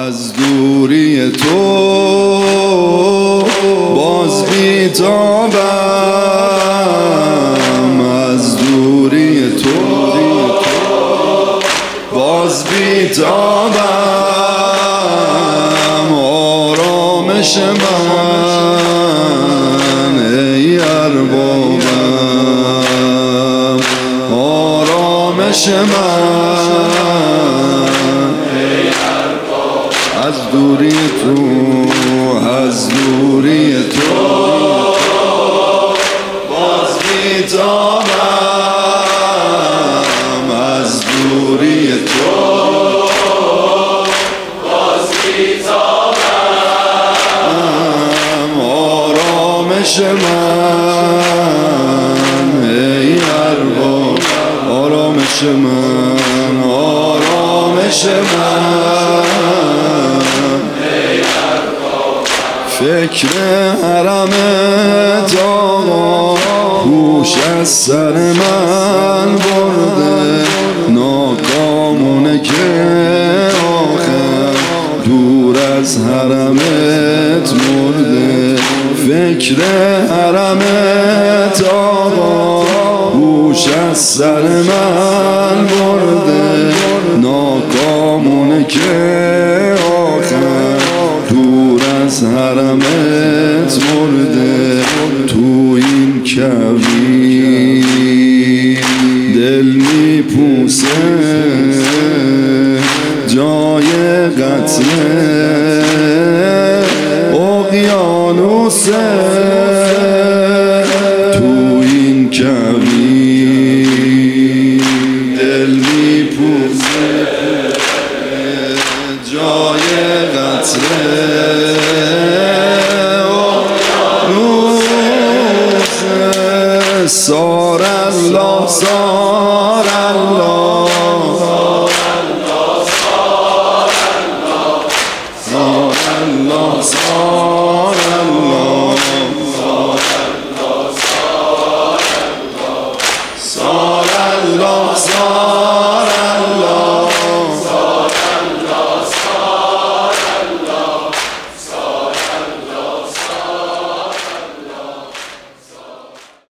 از دوری تو باز بیتابم، از دوری تو باز بیتابم. آرامش من ای اربابم، آرامش من از دوری تو، از دوری تو باز بیتابم، از دوری تو باز بیتابم. آرامش من ای ارباب، آرامش من، آرامش من. فکر حرمت آقا هوش از سر من برده، ناکامونه که آخر دور از حرمت مرده. فکر حرمت آقا هوش از سر من برده، ناکامونه که آخر دور از حرمت مرده. تو این کویر دل میپوسه جای قطره اقیانوسه. تو این کویر دل میپوسه جای قطره سار الله، سار الله، سار الله، سار الله، سار